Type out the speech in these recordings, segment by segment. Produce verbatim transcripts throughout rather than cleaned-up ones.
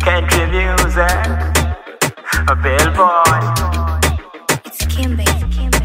Country music, a billboard. It's Kimbe, Kimbe.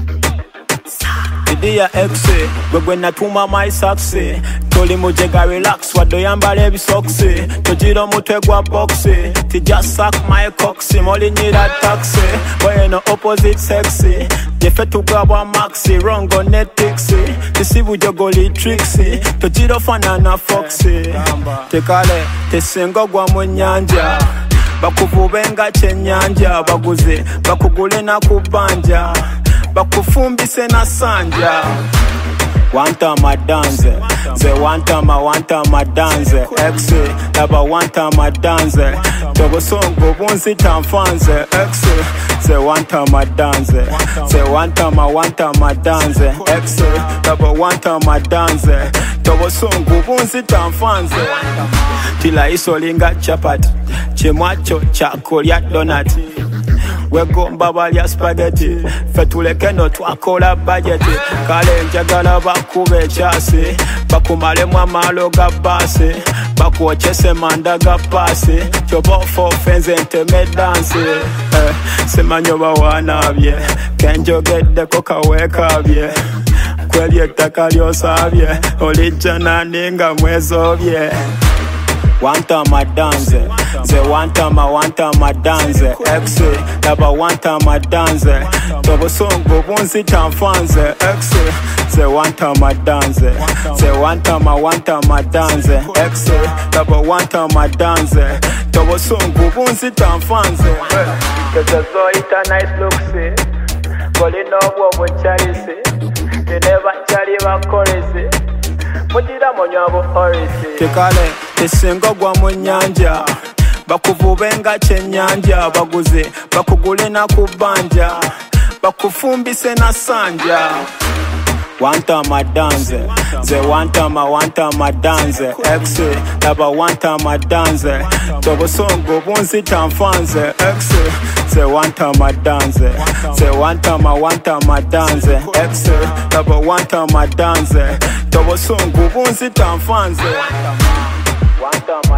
Idia exe, gwegwe natuma my saxe. Toli mujega relax, wadoyambala ebisokse. Tojiro mutwe gwa boxe. Ti just suck my coxy, moli nyira taxi. Boy no opposite sexy. Jefe tugabwa maxi, rongo netixi. Tisibu jogoli trixi. Tojiro fanana foxy. Tekale, tesengo gwa munyanja. Bakuvubenga chenyanja. Baguze, bakugule na kubanja. Bakufumbise na sanja. One time I dance, say one time I one time I dance, exe, laba one time I dance, togo songo bunzi tamfanze, exe, say one time I dance, say one time I one time I dance, exe, laba one time I dance, togo songo bunzi tamfanze. Tila isolinga chapati, chemwacho chakolya donut. Wego mbabalya spaghetti fetuleke no twakola budget kale njagala bakube chasi bakumalemu amalo ga basi bakuochese manda ga pasi chobofo fenze nteme dance eh, semanyo bawanabye kenjogeddeko kawekabye kweli ettaka lyosabye olijjana ninga mwezobye. One time I dance, say one time I one time I dance, exe, laba one time I dance, togo songo bunzi tamfanze, exe, say one time I dance, say one time I one time I dance, exe, laba one time I dance, togo songo bunzi tamfanze. Cause I saw it a nice look, see, calling up what Charlie say, they never Charlie was crazy. Tekale, tesengo gwa munyanja. Bakuvubenga chenyanja. Baguze, bakugule na kubanja. Bakufumbise na sanja. One time I dance, say one time I one time I dance, exe, laba one time I dance, togo songo bunzi tamfanze, exe, say one time I dance, say one time I one time I dance, exe, laba one time I dance, togo songo bunzi tamfanze. One time